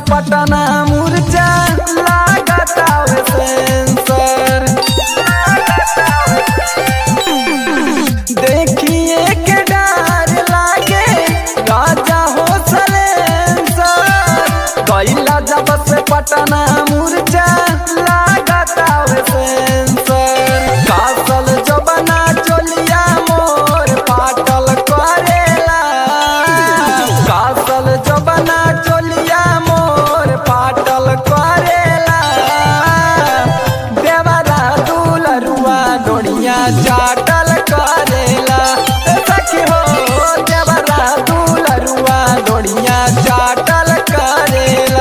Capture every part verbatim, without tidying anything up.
पटना मुरझा लागतावे सेंसर। देखिए के डर लागे राजा हो सलेंसर। कैला जब से पटना मुरझा लागतावे सेंसर। कासल जबना चोलिया मोर पाटल करेला। कासल जबना चोलिया मोर पाटल करेला। देवरा दुलरुआ डोनिया चाटल करेला। सखी हो देवरा दुलरुआ डोनिया चाटल करेला।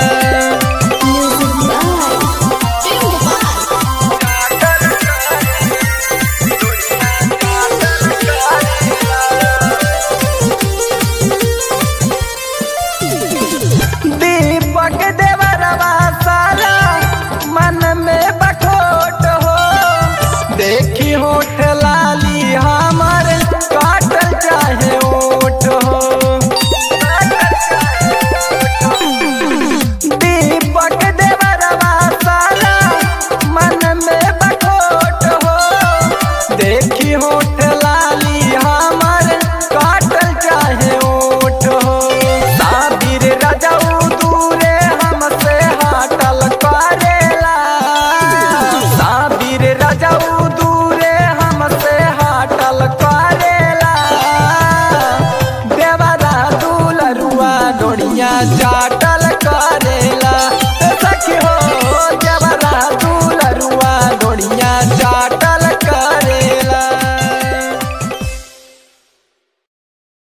दीपक देवरवा सारा मन में बखोट हो। देखी होठ लाली हमर काटल चाहे ओठ हो। दीपक देवरवा सारा मन में बखोट हो। देखी होठ लाली हमर काटल चाहे ओठ हो। साबिर रजऊ दूरे हमसे हाटल करेला। साबिर रजऊ दूरे हमसे हाटल करेला। देवरा दुलरुआ डोनिया चाटल